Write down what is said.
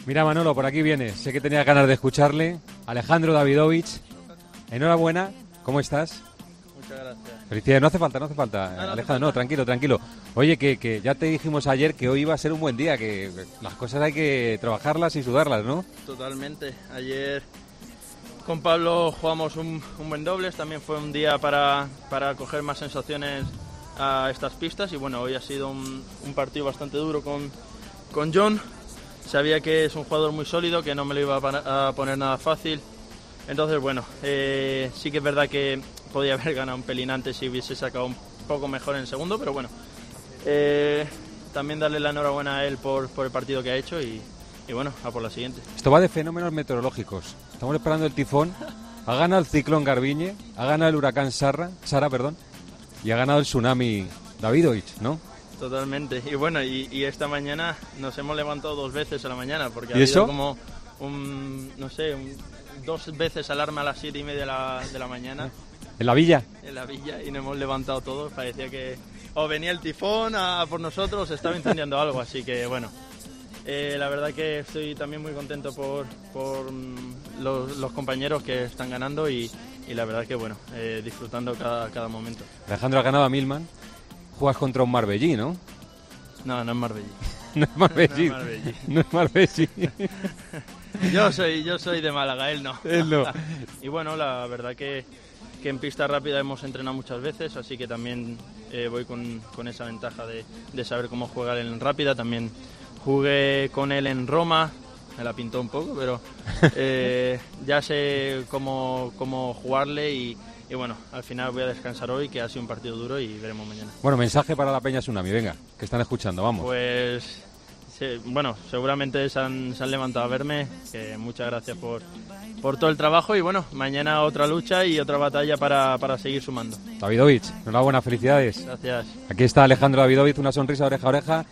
Mira, Manolo, por aquí viene. Sé que tenía ganas de escucharle. Alejandro Davidovich, enhorabuena. ¿Cómo estás? Muchas gracias. Felicidades. No hace falta. No Alejandro, no, tranquilo. Oye, que ya te dijimos ayer que hoy iba a ser un buen día, que las cosas hay que trabajarlas y sudarlas, ¿no? Totalmente. Ayer con Pablo jugamos un buen dobles. También fue un día para coger más sensaciones a estas pistas. Y bueno, hoy ha sido un partido bastante duro con John. Sabía que es un jugador muy sólido, que no me lo iba a poner nada fácil. Entonces, bueno, sí que es verdad que podía haber ganado un pelín antes si hubiese sacado un poco mejor en el segundo, pero bueno. También darle la enhorabuena a él por el partido que ha hecho y bueno, a por la siguiente. Esto va de fenómenos meteorológicos. Estamos esperando el tifón. Ha ganado el ciclón Garbiñe, ha ganado el huracán Sara, y ha ganado el tsunami Davidovich, ¿no? Totalmente. Y bueno, y esta mañana nos hemos levantado 2 veces a la mañana, porque ha ¿Y eso? habido como dos veces alarma a las 7:30 de la mañana. ¿En la villa? En la villa, y nos hemos levantado todos. Parecía que o venía el tifón a por nosotros, se estaba incendiando algo, así que bueno. La verdad que estoy también muy contento por los compañeros que están ganando y la verdad que bueno, disfrutando cada momento. Alejandro ha ganado a Milman. Juegas contra un Marbellí, ¿no? No es Marbellí. No es Marbellí. No es Marbellí. Yo soy de Málaga, él no. Él no. Y bueno, la verdad que en pista rápida hemos entrenado muchas veces, así que también voy con esa ventaja de saber cómo jugar en rápida. También jugué con él en Roma, me la pintó un poco, pero ya sé cómo jugarle y bueno, al final voy a descansar hoy, que ha sido un partido duro y veremos mañana. Bueno, mensaje para la Peña Tsunami, venga, que están escuchando, vamos. Pues bueno, seguramente se han levantado a verme, que muchas gracias por todo el trabajo y bueno, mañana otra lucha y otra batalla para seguir sumando. Davidovich, enhorabuena, felicidades. Gracias. Aquí está Alejandro Davidovich, una sonrisa oreja a oreja.